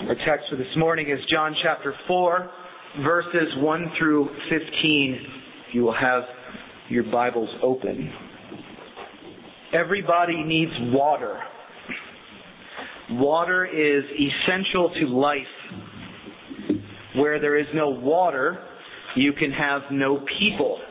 Our text for this morning is John chapter 4, verses 1 through 15. If you will have your Bibles open. Everybody needs water. Water is essential to life. Where there is no water, you can have no people.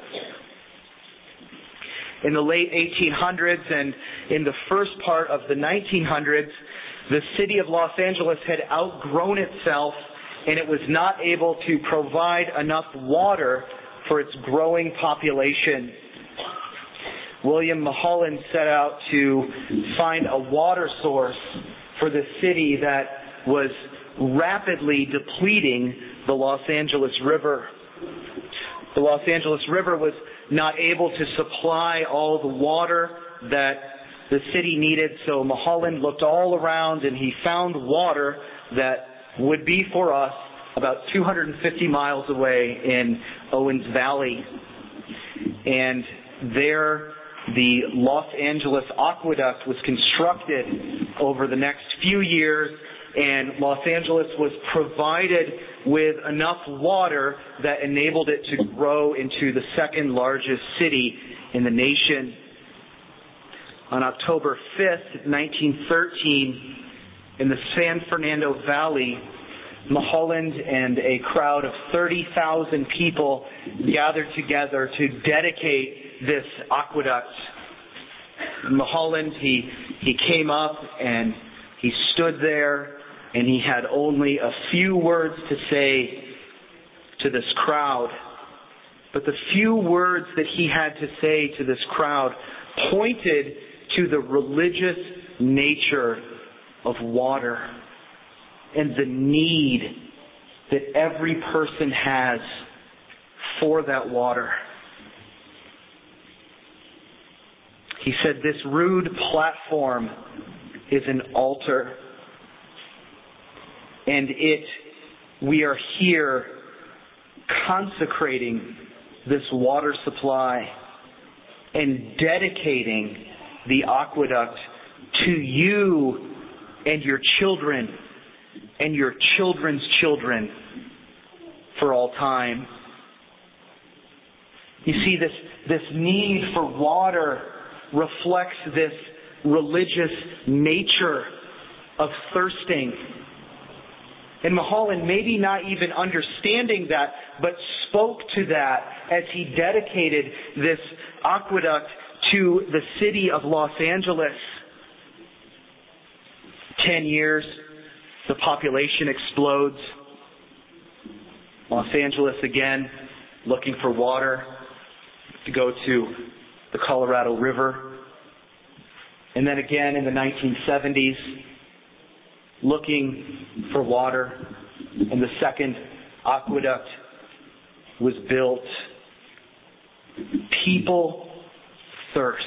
In the late 1800s and in the first part of the 1900s, the city of Los Angeles had outgrown itself and it was not able to provide enough water for its growing population. William Mulholland set out to find a water source for the city that was rapidly depleting the Los Angeles River. The Los Angeles River was not able to supply all the water that the city needed, so Mulholland looked all around and he found water that would be for us about 250 miles away in Owens Valley. And there the Los Angeles Aqueduct was constructed over the next few years, and Los Angeles was provided with enough water that enabled it to grow into the second largest city in the nation. On October 5th, 1913, in the San Fernando Valley, Mulholland and a crowd of 30,000 people gathered together to dedicate this aqueduct. Mulholland, he came up and he stood there and he had only a few words to say to this crowd. But the few words that he had to say to this crowd pointed to the religious nature of water and the need that every person has for that water. He said, "This rude platform is an altar, and we are here consecrating this water supply and dedicating the aqueduct to you and your children and your children's children for all time." You see, this need for water reflects this religious nature of thirsting. And Mulholland, maybe not even understanding that, but spoke to that as he dedicated this aqueduct to the city of Los Angeles. 10 years, the population explodes. Los Angeles again, looking for water to go to the Colorado River. And then again in the 1970s, looking for water, and the second aqueduct was built. People thirst.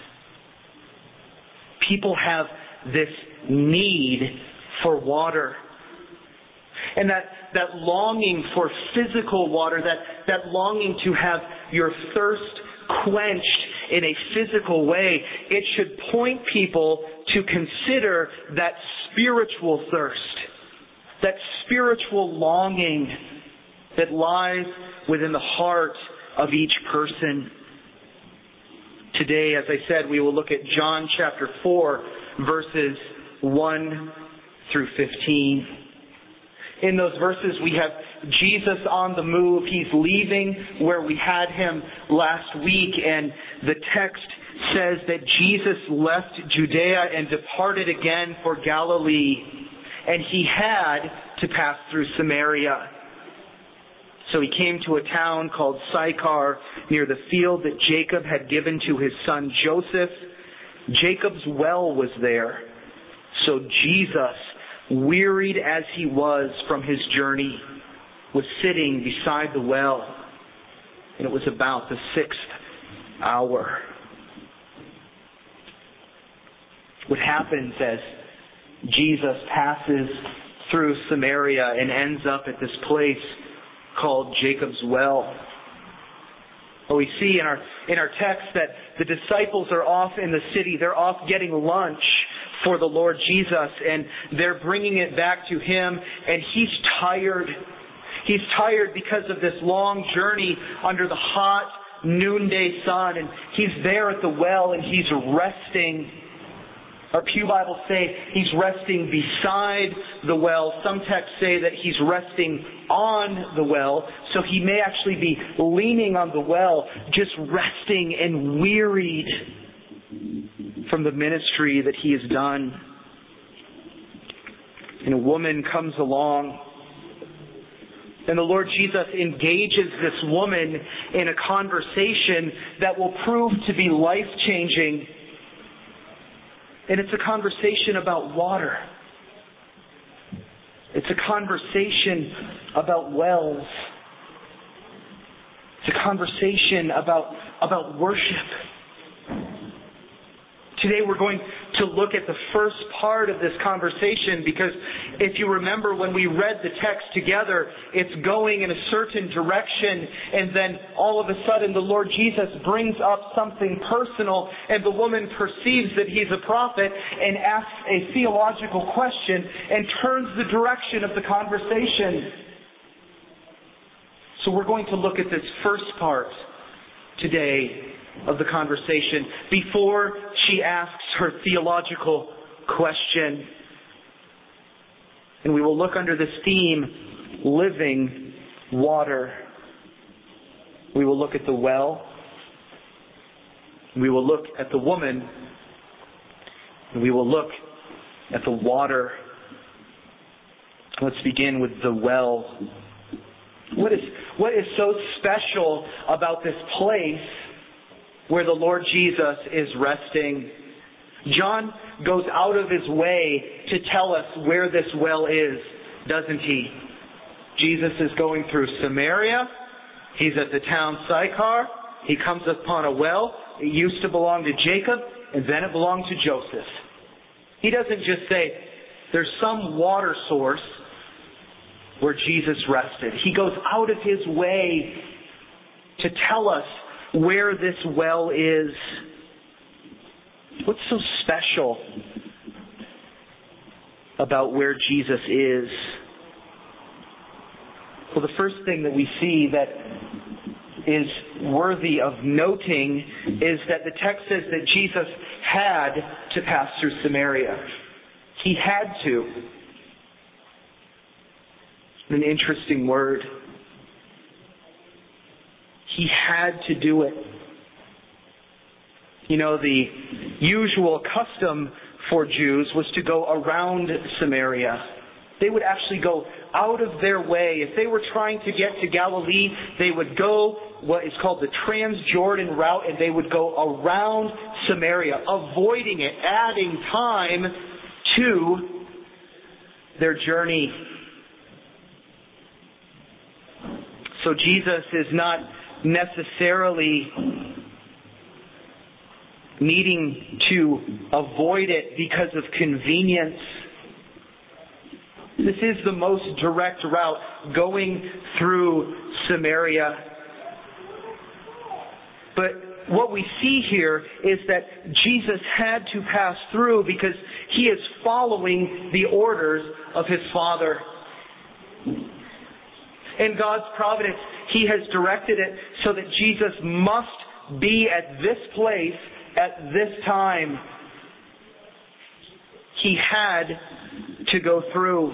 People have this need for water. And that longing for physical water, that longing to have your thirst quenched in a physical way, it should point people to consider that spiritual thirst, that spiritual longing that lies within the heart of each person. Today, as I said, we will look at John chapter 4, verses 1 through 15. In those verses, we have Jesus on the move. He's leaving where we had him last week, and the text says that Jesus left Judea and departed again for Galilee, and he had to pass through Samaria. So he came to a town called Sychar, near the field that Jacob had given to his son Joseph. Jacob's well was there. So Jesus, wearied as he was from his journey, was sitting beside the well, and it was about the 6th hour. What happens as Jesus passes through Samaria and ends up at this place called Jacob's Well? Well, we see in our text that the disciples are off in the city. They're off getting lunch for the Lord Jesus, and they're bringing it back to him, and he's tired. He's tired because of this long journey under the hot noonday sun, and he's there at the well, and he's resting. Our Pew Bibles say he's resting beside the well. Some texts say that he's resting on the well, so he may actually be leaning on the well, just resting and wearied from the ministry that he has done. And a woman comes along, and the Lord Jesus engages this woman in a conversation that will prove to be life-changing. And it's a conversation about water. It's a conversation about wells. It's a conversation about worship. Today we're going to look at the first part of this conversation, because if you remember when we read the text together, it's going in a certain direction, and then all of a sudden the Lord Jesus brings up something personal, and the woman perceives that he's a prophet and asks a theological question and turns the direction of the conversation. So we're going to look at this first part today of the conversation before she asks her theological question. And we will look under this theme, living water. We will look at the well. We will look at the woman. And we will look at the water. Let's begin with the well. What is so special about this place where the Lord Jesus is resting? John goes out of his way to tell us where this well is, doesn't he? Jesus is going through Samaria. He's at the town Sychar. He comes upon a well. It used to belong to Jacob, and then it belonged to Joseph. He doesn't just say, there's some water source where Jesus rested. He goes out of his way to tell us where this well is. What's so special about where Jesus is? Well, the first thing that we see that is worthy of noting is that the text says that Jesus had to pass through Samaria. He had to. An interesting word. He had to do it. You know, the usual custom for Jews was to go around Samaria. They would actually go out of their way. If they were trying to get to Galilee, they would go what is called the Transjordan route, and they would go around Samaria, avoiding it, adding time to their journey. So Jesus is not necessarily needing to avoid it because of convenience. This is the most direct route, going through Samaria. But what we see here is that Jesus had to pass through because he is following the orders of his Father. In God's providence, he has directed it so that Jesus must be at this place at this time. He had to go through.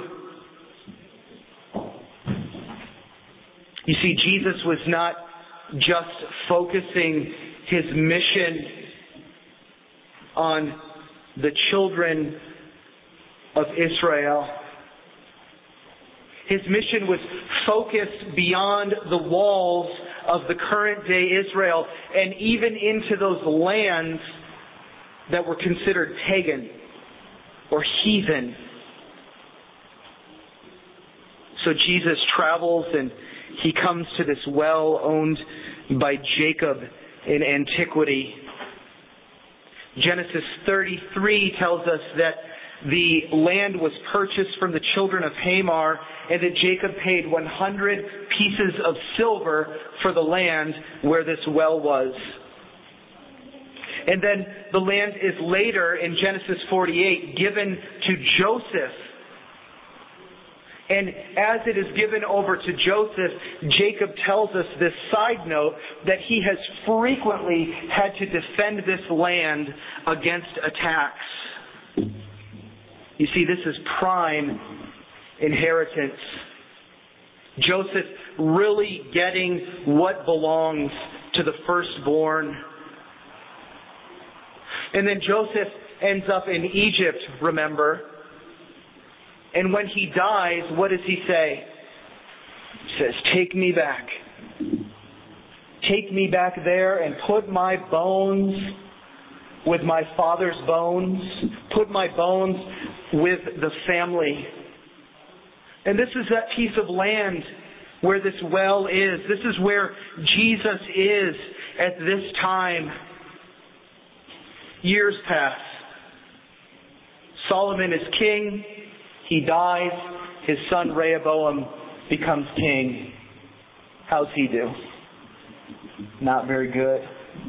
You see, Jesus was not just focusing his mission on the children of Israel. His mission was focused beyond the walls of the current day Israel and even into those lands that were considered pagan or heathen. So Jesus travels and he comes to this well owned by Jacob in antiquity. Genesis 33 tells us that the land was purchased from the children of Hamor, and that Jacob paid 100 pieces of silver for the land where this well was. And then the land is later, in Genesis 48, given to Joseph. And as it is given over to Joseph, Jacob tells us this side note that he has frequently had to defend this land against attacks. You see, this is prime inheritance. Joseph really getting what belongs to the firstborn. And then Joseph ends up in Egypt, remember? And when he dies, what does he say? He says, "Take me back. Take me back there and put my bones with my father's bones. Put my bones with the family." And this is that piece of land where this well is. This is where Jesus is at this time. Years pass. Solomon is king. He dies. His son Rehoboam becomes king. How's he do? Not very good.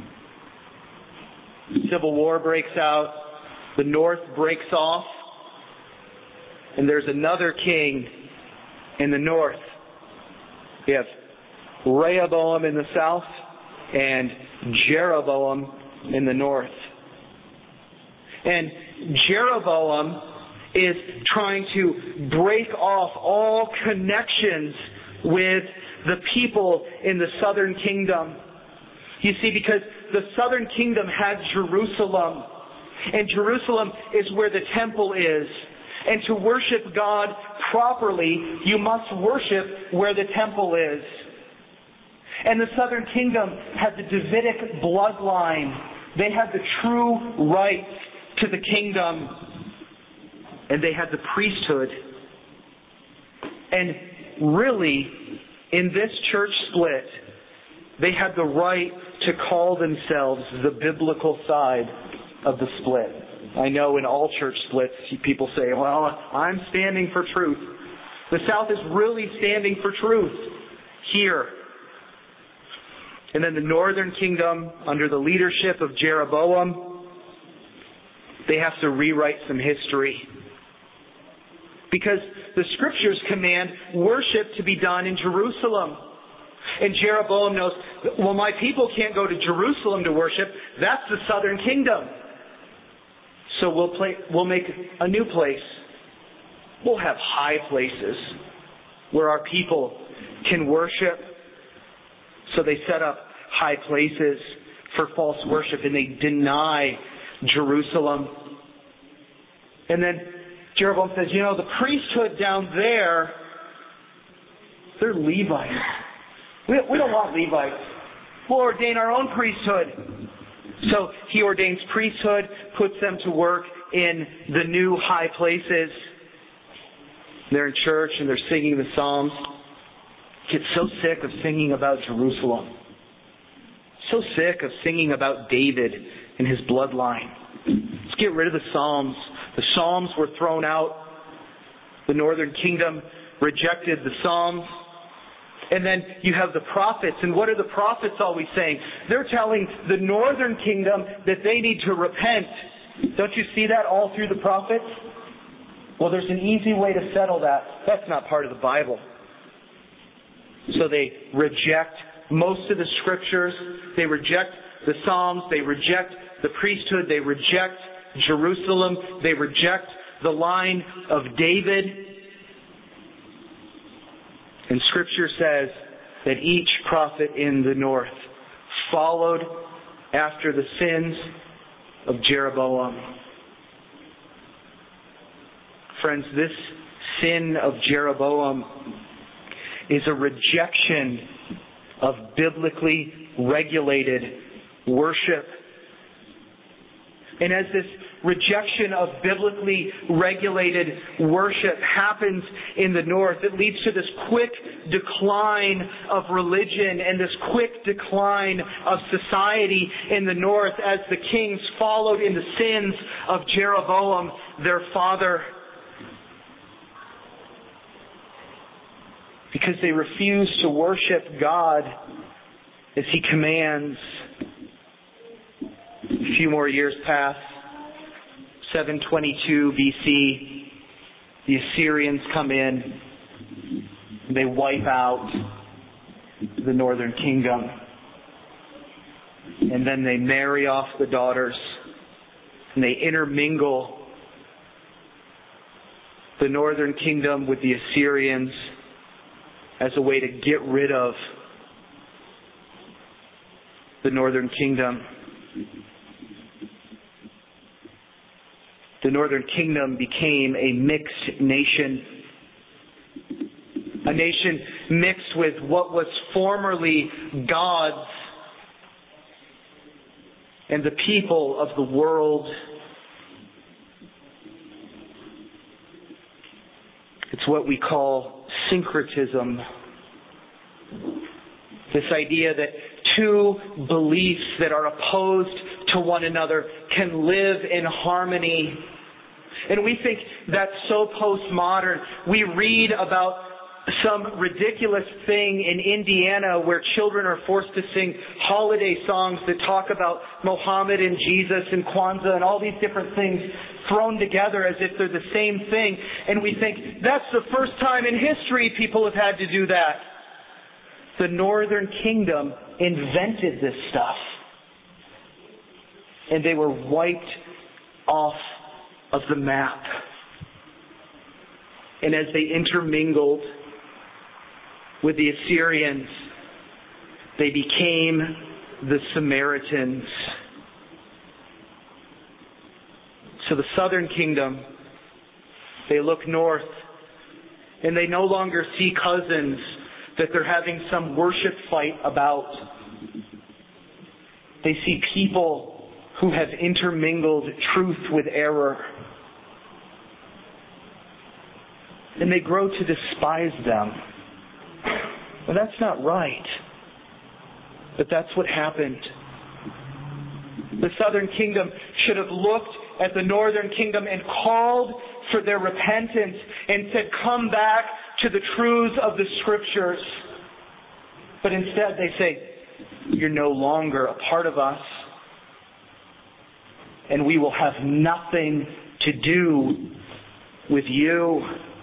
Civil war breaks out. The north breaks off. And there's another king in the north. We have Rehoboam in the south and Jeroboam in the north. And Jeroboam is trying to break off all connections with the people in the southern kingdom. You see, because the southern kingdom had Jerusalem. And Jerusalem is where the temple is. And to worship God properly, you must worship where the temple is. And the southern kingdom had the Davidic bloodline. They had the true rights to the kingdom. And they had the priesthood. And really, in this church split, they had the right to call themselves the biblical side of the split. I know in all church splits, people say, "Well, I'm standing for truth." The South is really standing for truth here. And then the northern kingdom, under the leadership of Jeroboam, they have to rewrite some history. Because the scriptures command worship to be done in Jerusalem. And Jeroboam knows, well, my people can't go to Jerusalem to worship. That's the southern kingdom. So we'll make a new place. We'll have high places where our people can worship. So they set up high places for false worship and they deny Jerusalem. And then Jeroboam says, the priesthood down there, they're Levites. We don't want Levites. We'll ordain our own priesthood. So he ordains priesthood, puts them to work in the new high places. They're in church and they're singing the Psalms. Get so sick of singing about Jerusalem. So sick of singing about David and his bloodline. Let's get rid of the Psalms. The Psalms were thrown out. The northern kingdom rejected the Psalms. And then you have the prophets. And what are the prophets always saying? They're telling the northern kingdom that they need to repent. Don't you see that all through the prophets? Well, there's an easy way to settle that. That's not part of the Bible. So they reject most of the scriptures. They reject the Psalms. They reject the priesthood. They reject Jerusalem. They reject the line of David. And Scripture says that each prophet in the north followed after the sins of Jeroboam. Friends, this sin of Jeroboam is a rejection of biblically regulated worship. And as this rejection of biblically regulated worship happens in the north, it leads to this quick decline of religion and this quick decline of society in the north as the kings followed in the sins of Jeroboam, their father. Because they refuse to worship God as He commands. A few more years pass. 722 BC, the Assyrians come in. They wipe out the northern kingdom. And then they marry off the daughters. And they intermingle the northern kingdom with the Assyrians as a way to get rid of the northern kingdom. The northern kingdom became a mixed nation. A nation mixed with what was formerly God's and the people of the world. It's what we call syncretism. This idea that two beliefs that are opposed to one another can live in harmony. And we think that's so postmodern. We read about some ridiculous thing in Indiana where children are forced to sing holiday songs that talk about Mohammed and Jesus and Kwanzaa and all these different things thrown together as if they're the same thing. And we think that's the first time in history people have had to do that. The Northern Kingdom invented this stuff. And they were wiped off of the map. And as they intermingled with the Assyrians, they became the Samaritans. So the southern kingdom, they look north, and they no longer see cousins that they're having some worship fight about. They see people who have intermingled truth with error. And they grow to despise them. Well, that's not right. But that's what happened. The southern kingdom should have looked at the northern kingdom and called for their repentance and said, come back to the truths of the Scriptures. But instead they say, you're no longer a part of us, and we will have nothing to do with you.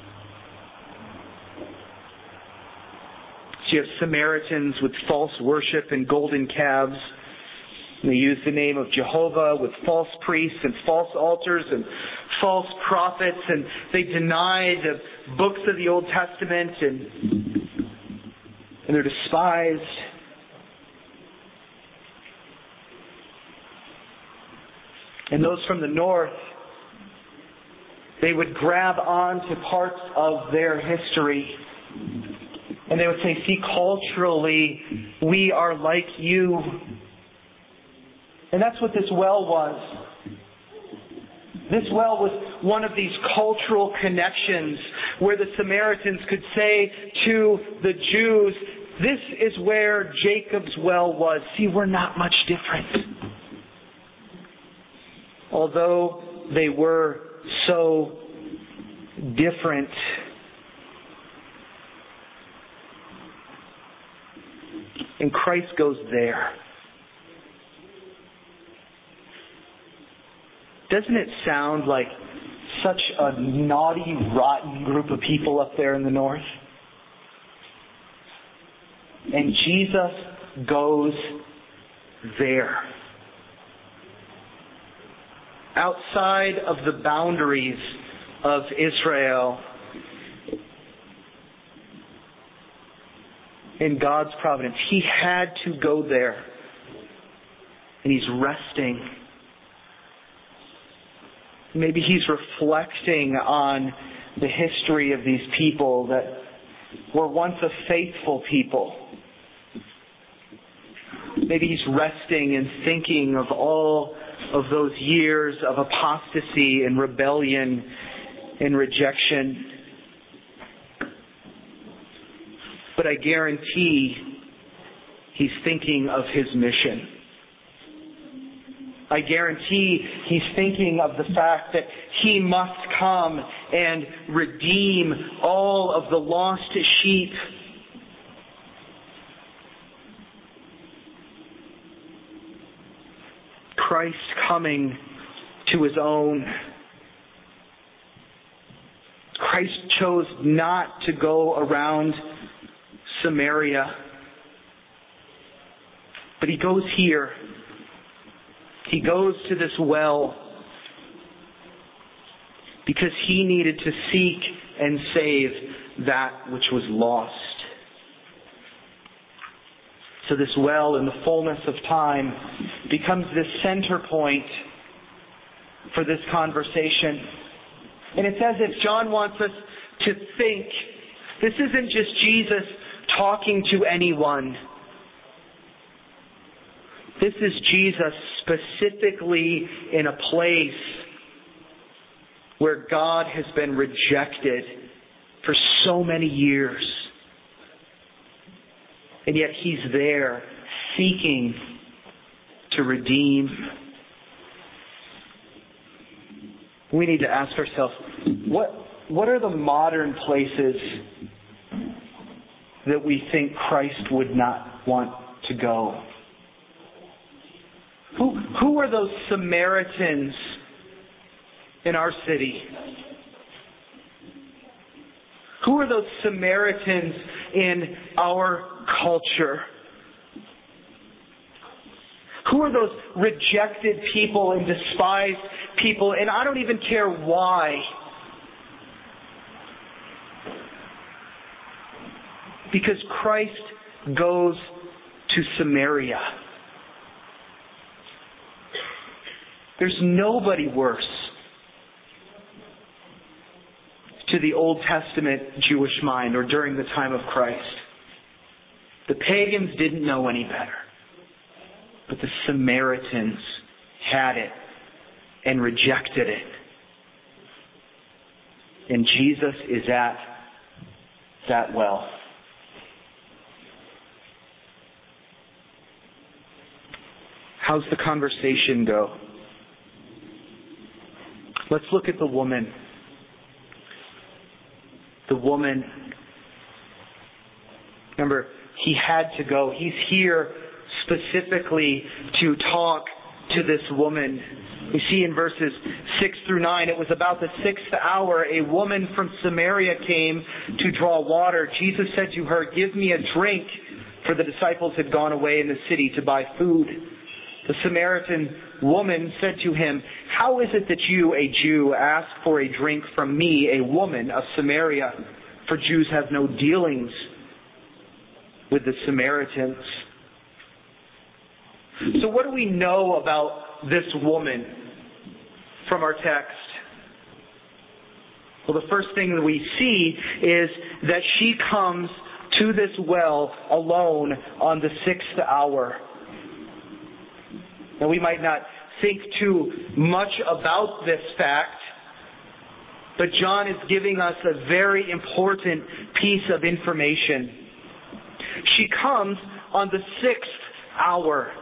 So you have Samaritans with false worship and golden calves. And they use the name of Jehovah with false priests and false altars and false prophets, and they deny the books of the Old Testament, and they're despised. And those from the north, they would grab on to parts of their history. And they would say, see, culturally, we are like you. And that's what this well was. This well was one of these cultural connections where the Samaritans could say to the Jews, this is where Jacob's well was. See, we're not much different. Although they were so different, and Christ goes there. Doesn't it sound like such a naughty, rotten group of people up there in the north? And Jesus goes there. Outside of the boundaries of Israel, in God's providence, He had to go there. And He's resting. Maybe He's reflecting on the history of these people that were once a faithful people. Maybe He's resting and thinking of all of those years of apostasy and rebellion and rejection. But I guarantee He's thinking of His mission. I guarantee He's thinking of the fact that He must come and redeem all of the lost sheep. Christ coming to his own. Christ chose not to go around Samaria, but he goes here. He goes to this well because he needed to seek and save that which was lost. So this well, in the fullness of time, becomes this center point for this conversation. And it's as if John wants us to think, this isn't just Jesus talking to anyone. This is Jesus specifically in a place where God has been rejected for so many years. And yet he's there seeking to redeem. We need to ask ourselves, what are the modern places that we think Christ would not want to go? Who are those Samaritans in our city? Who are those Samaritans in our culture? Who are those rejected people and despised people? And I don't even care why. Because Christ goes to Samaria. There's nobody worse to the Old Testament Jewish mind or during the time of Christ. The pagans didn't know any better. But the Samaritans had it and rejected it. And Jesus is at that well. How's the conversation go? Let's look at the woman. The woman, remember, he had to go. He's here specifically to talk to this woman. We see in verses 6 through 9, it was about the 6th hour, a woman from Samaria came to draw water. Jesus said to her, "Give me a drink," for the disciples had gone away in the city to buy food. The Samaritan woman said to him, "How is it that you, a Jew, ask for a drink from me, a woman of Samaria? For Jews have no dealings with the Samaritans." So what do we know about this woman from our text? Well, the first thing that we see is that she comes to this well alone on the 6th hour. Now, we might not think too much about this fact, but John is giving us a very important piece of information. She comes on the 6th hour.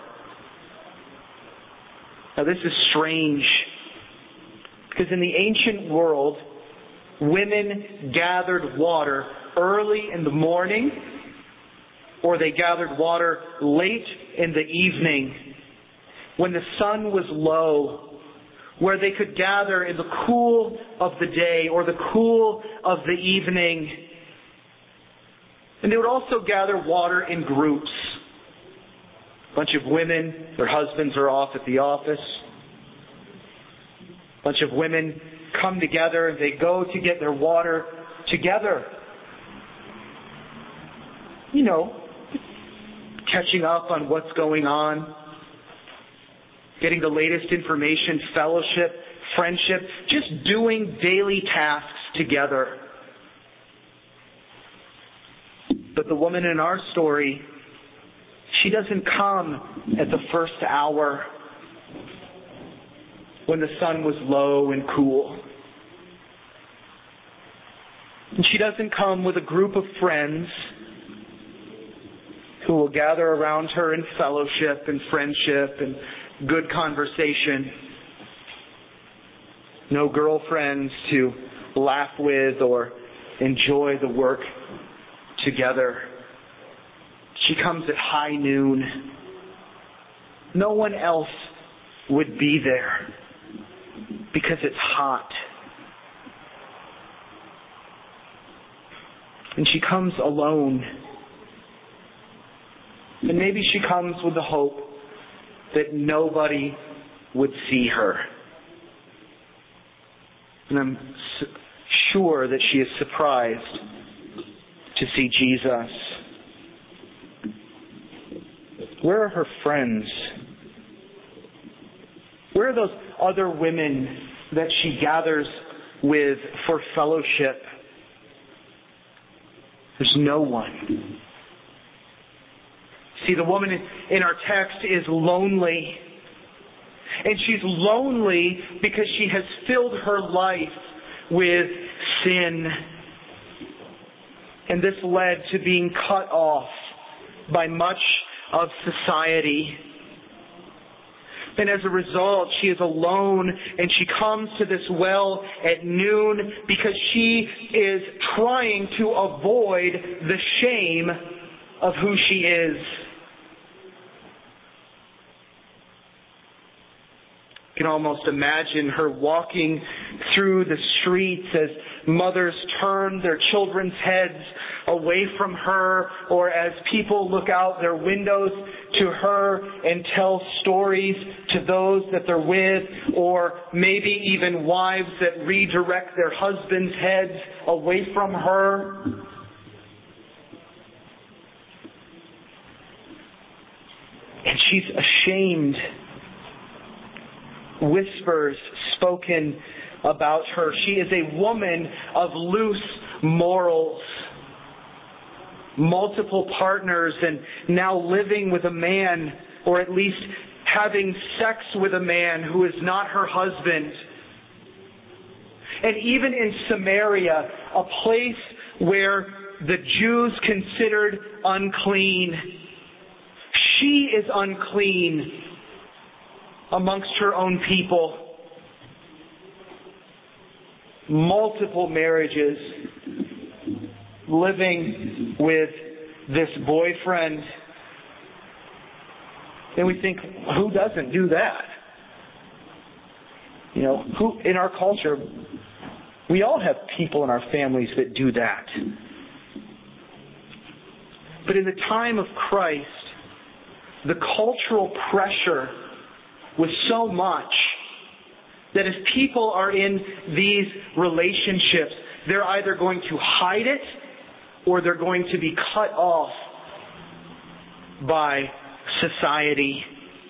Now, this is strange, because in the ancient world, women gathered water early in the morning, or they gathered water late in the evening, when the sun was low, where they could gather in the cool of the day or the cool of the evening. And they would also gather water in groups. A bunch of women, their husbands are off at the office. A bunch of women come together, they go to get their water together. You know, catching up on what's going on, getting the latest information, fellowship, friendship, just doing daily tasks together. But the woman in our story, she doesn't come at the first hour when the sun was low and cool. And she doesn't come with a group of friends who will gather around her in fellowship and friendship and good conversation. No girlfriends to laugh with or enjoy the work together. She comes at high noon. No one else would be there because it's hot. And she comes alone. And maybe she comes with the hope that nobody would see her. And I'm sure that she is surprised to see Jesus. Where are her friends? Where are those other women that she gathers with for fellowship? There's no one. See, the woman in our text is lonely. And she's lonely because she has filled her life with sin. And this led to being cut off by much of society. And as a result, she is alone, and she comes to this well at noon because she is trying to avoid the shame of who she is. You can almost imagine her walking through the streets as mothers turn their children's heads away from her, or as people look out their windows to her and tell stories to those that they're with, or maybe even wives that redirect their husbands' heads away from her. And she's ashamed. Whispers spoken about her. She is a woman of loose morals. Multiple partners, and now living with a man, or at least having sex with a man who is not her husband. And even in Samaria, a place where the Jews considered unclean, she is unclean amongst her own people. Multiple marriages, living with this boyfriend. And we think, who doesn't do that? You know, who in our culture, we all have people in our families that do that. But in the time of Christ, the cultural pressure was so much that if people are in these relationships, they're either going to hide it or they're going to be cut off by society.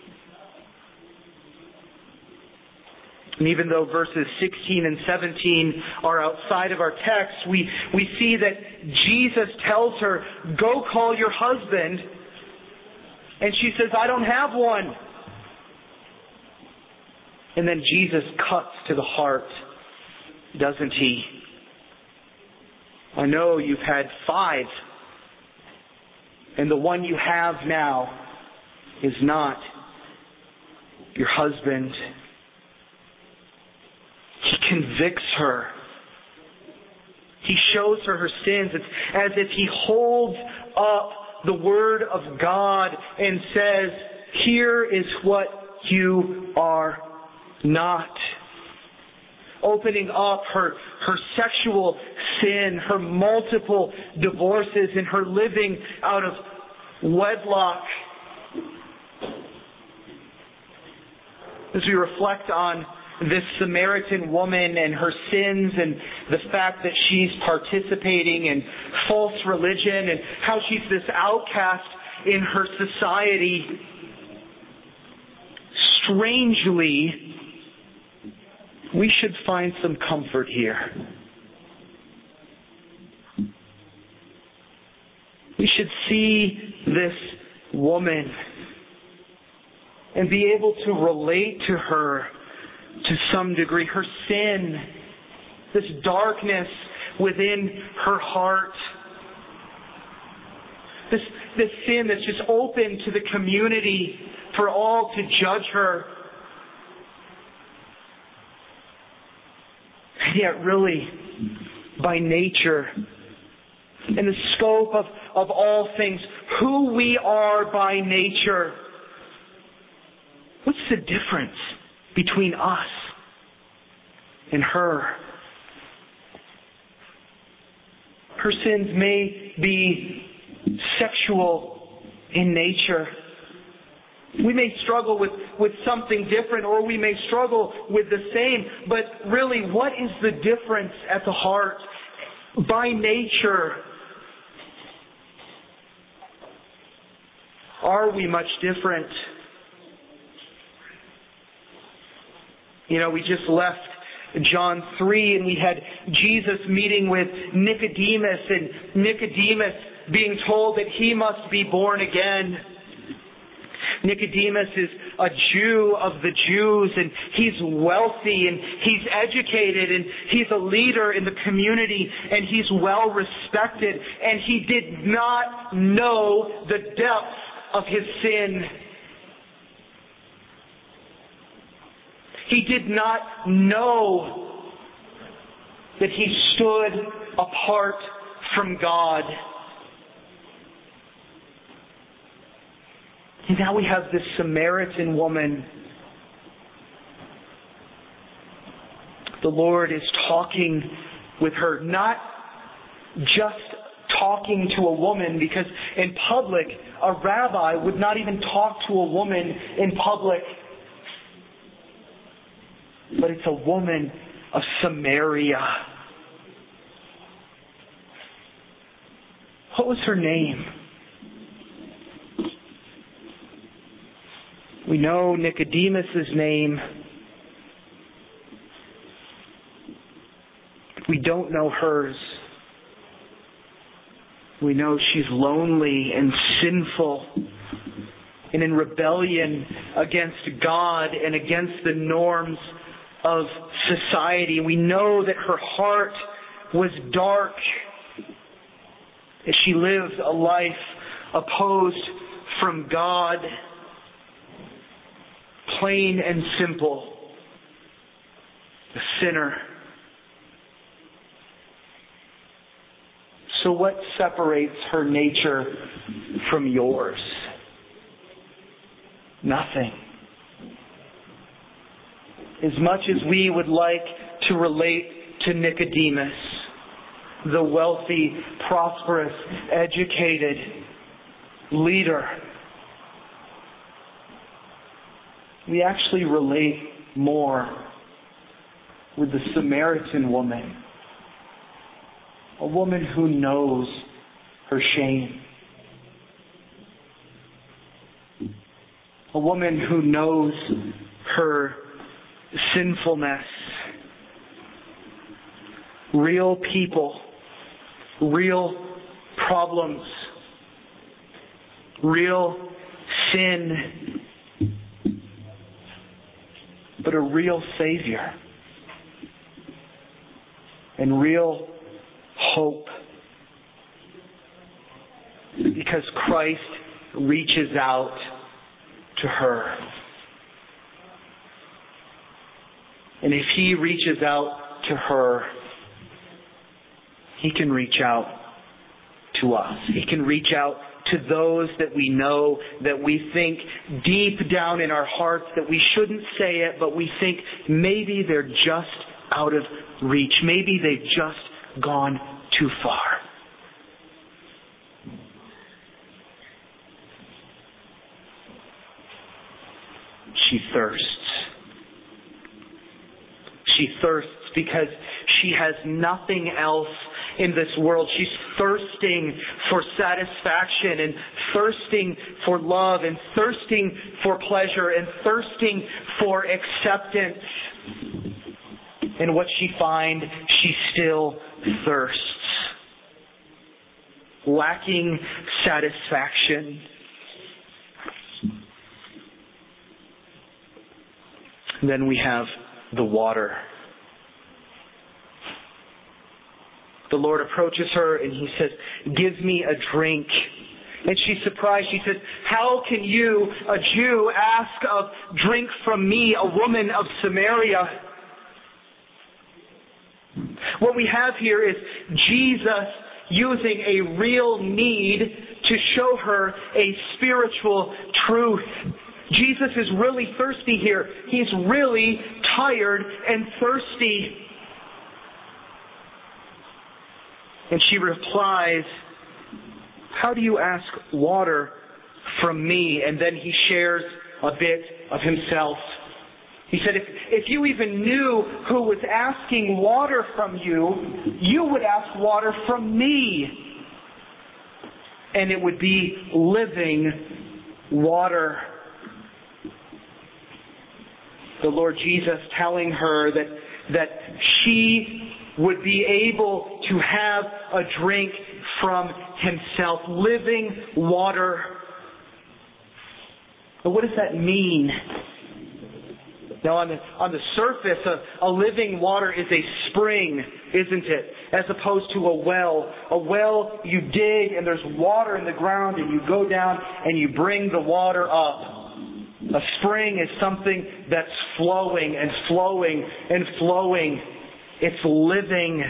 And even though verses 16 and 17 are outside of our text, we see that Jesus tells her, go call your husband. And she says, I don't have one. And then Jesus cuts to the heart, doesn't he? I know you've had 5, and the one you have now is not your husband. He convicts her. He shows her her sins. It's as if he holds up the Word of God and says, here is what you are not. Opening up her sexual sin, her multiple divorces, and her living out of wedlock. As we reflect on this Samaritan woman and her sins and the fact that she's participating in false religion and how she's this outcast in her society, strangely, we should find some comfort here. We should see this woman and be able to relate to her to some degree. Her sin, this darkness within her heart, this sin that's just open to the community for all to judge her. Yet really, by nature, in the scope of all things, who we are by nature, What's the difference between us and her? Her sins may be sexual in nature. We may struggle with something different, or we may struggle with the same. But really, what is the difference at the heart? By nature, are we much different? We just left John 3 and we had Jesus meeting with Nicodemus, and Nicodemus being told that he must be born again. Nicodemus is a Jew of the Jews, and he's wealthy, and he's educated, and he's a leader in the community, and he's well respected, and he did not know the depth of his sin. He did not know that he stood apart from God. And now we have this Samaritan woman. The Lord is talking with her, not just talking to a woman, because in public, a rabbi would not even talk to a woman in public. But it's a woman of Samaria. What was her name? We know Nicodemus' name. We don't know hers. We know she's lonely and sinful and in rebellion against God and against the norms of society. We know that her heart was dark, that she lived a life opposed from God. Plain and simple, a sinner. So what separates her nature from yours? Nothing. As much as we would like to relate to Nicodemus, the wealthy, prosperous, educated leader, we actually relate more with the Samaritan woman. A woman who knows her shame. A woman who knows her sinfulness. Real people, real problems, real sin, but a real Savior and real hope, because Christ reaches out to her. And if He reaches out to her, He can reach out to us. He can reach out to those that we know, that we think deep down in our hearts that we shouldn't say it, but we think maybe they're just out of reach. Maybe they've just gone too far. She thirsts. She thirsts because she has nothing else in this world. She's thirsting for satisfaction and thirsting for love and thirsting for pleasure and thirsting for acceptance. And what she finds, she still thirsts. Lacking satisfaction. And then we have the water. The Lord approaches her and He says, "Give me a drink." And she's surprised. She says, "How can you, a Jew, ask of drink from me, a woman of Samaria?" What we have here is Jesus using a real need to show her a spiritual truth. Jesus is really thirsty here. He's really tired and thirsty. And she replies, "How do you ask water from me?" And then he shares a bit of himself. He said, if you even knew who was asking water from you, you would ask water from me. And it would be living water. The Lord Jesus telling her that she would be able to have a drink from himself, living water. But what does that mean? Now on the surface, a living water is a spring, isn't it? As opposed to a well. A well, you dig and there's water in the ground and you go down and you bring the water up. A spring is something that's flowing and flowing and flowing. It's living.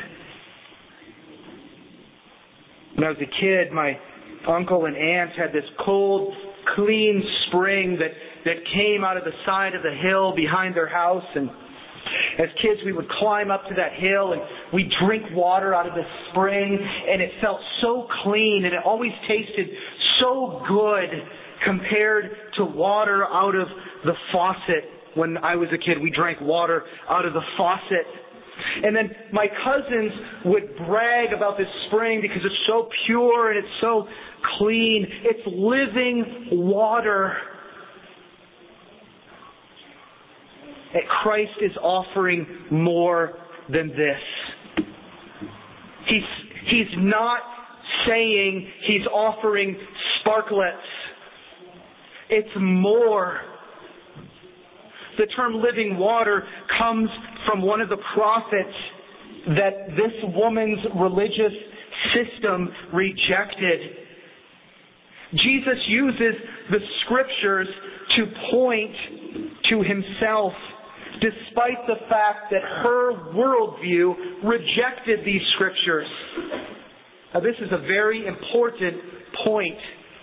When I was a kid, my uncle and aunt had this cold, clean spring that came out of the side of the hill behind their house. And as kids, we would climb up to that hill and we'd drink water out of the spring. And it felt so clean and it always tasted so good compared to water out of the faucet. When I was a kid, we drank water out of the faucet. And then my cousins would brag about this spring because it's so pure and it's so clean. It's living water. And Christ is offering more than this. He's not saying he's offering sparklets. It's more. The term living water comes from one of the prophets that this woman's religious system rejected. Jesus uses the scriptures to point to himself, despite the fact that her worldview rejected these scriptures. Now, this is a very important point.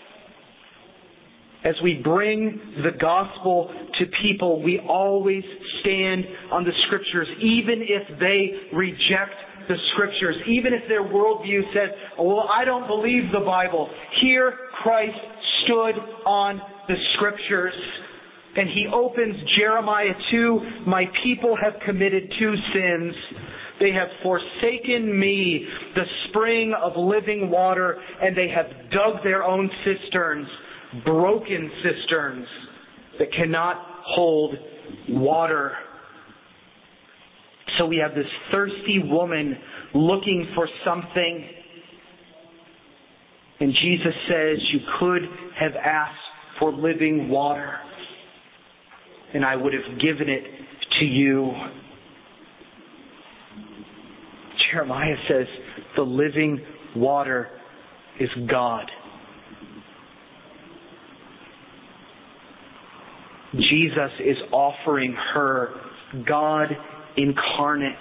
As we bring the gospel to people, we always stand on the scriptures, even if they reject the scriptures, even if their worldview says, well, I don't believe the Bible. Here, Christ stood on the scriptures. And he opens Jeremiah 2, "My people have committed two sins. They have forsaken me, the spring of living water, and they have dug their own cisterns, broken cisterns that cannot hold water." So we have this thirsty woman looking for something. And Jesus says, you could have asked for living water, and I would have given it to you. Jeremiah says, the living water is God. Jesus is offering her God incarnate.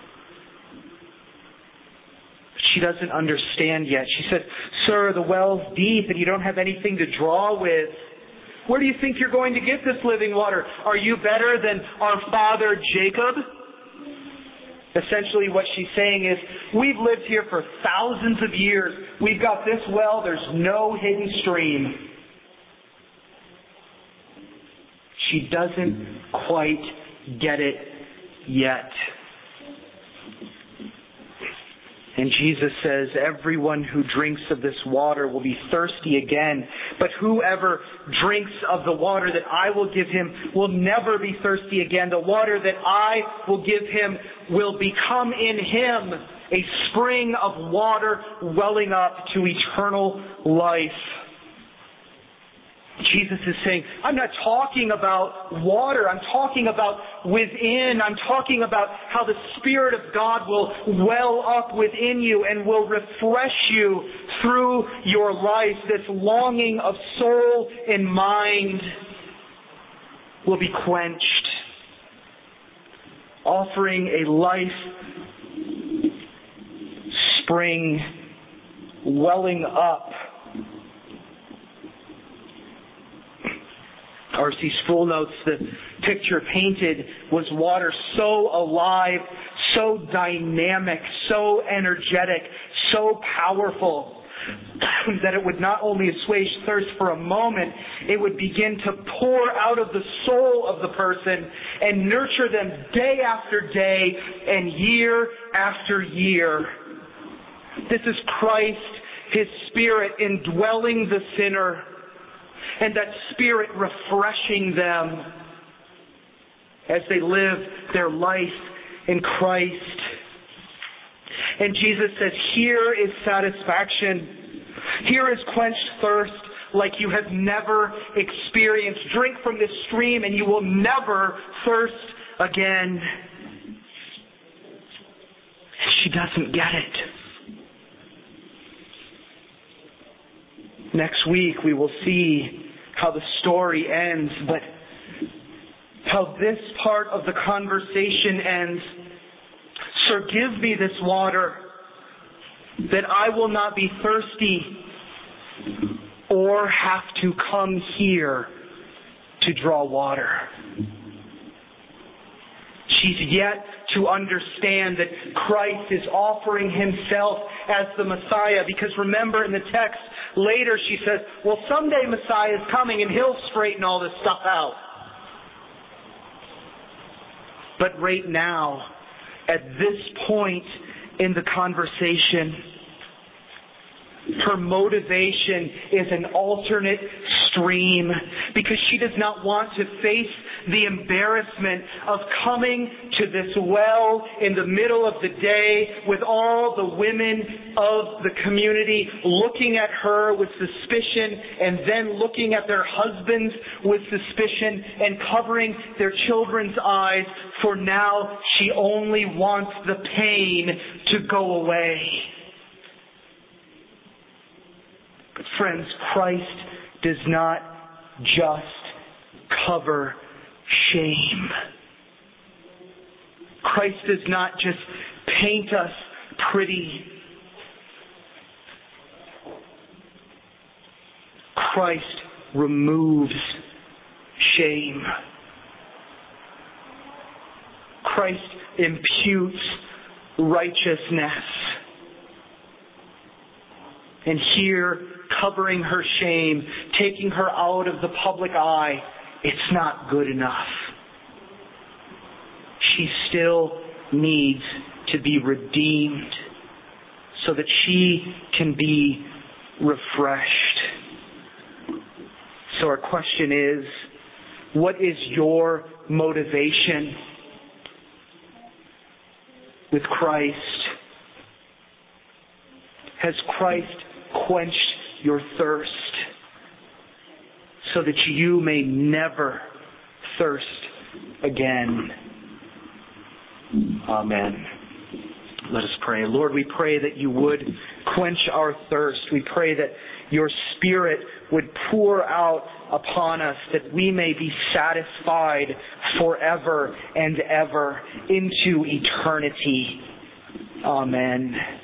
She doesn't understand yet. She said, "Sir, the well's deep and you don't have anything to draw with. Where do you think you're going to get this living water? Are you better than our father Jacob?" Essentially what she's saying is, we've lived here for thousands of years. We've got this well. There's no hidden stream. She doesn't quite get it yet. And Jesus says, everyone who drinks of this water will be thirsty again. But whoever drinks of the water that I will give him will never be thirsty again. The water that I will give him will become in him a spring of water welling up to eternal life. Jesus is saying, I'm not talking about water. I'm talking about within. I'm talking about how the Spirit of God will well up within you and will refresh you through your life. This longing of soul and mind will be quenched. Offering a life spring welling up. R.C. Sproul notes the picture painted was water so alive, so dynamic, so energetic, so powerful that it would not only assuage thirst for a moment, it would begin to pour out of the soul of the person and nurture them day after day and year after year. This is Christ, His Spirit indwelling the sinner, and that Spirit refreshing them as they live their life in Christ. And Jesus says, here is satisfaction. Here is quenched thirst like you have never experienced. Drink from this stream and you will never thirst again. She doesn't get it. Next week we will see how the story ends, but how this part of the conversation ends. Sir, give me this water that I will not be thirsty or have to come here to draw water. She's yet to understand that Christ is offering Himself as the Messiah, because remember in the text later she says, well, someday Messiah is coming and He'll straighten all this stuff out. But right now, at this point in the conversation, her motivation is an alternate stream, because she does not want to face the embarrassment of coming to this well in the middle of the day with all the women of the community looking at her with suspicion, and then looking at their husbands with suspicion and covering their children's eyes, for now she only wants the pain to go away. But friends, Christ does not just cover shame. Christ does not just paint us pretty. Christ removes shame. Christ imputes righteousness. And here, covering her shame, taking her out of the public eye, it's not good enough. She still needs to be redeemed so that she can be refreshed. So our question is, what is your motivation with Christ? Has Christ quenched your thirst so that you may never thirst again? Amen. Let us pray. Lord, we pray that you would quench our thirst. We pray that your Spirit would pour out upon us, that we may be satisfied forever and ever into eternity. Amen.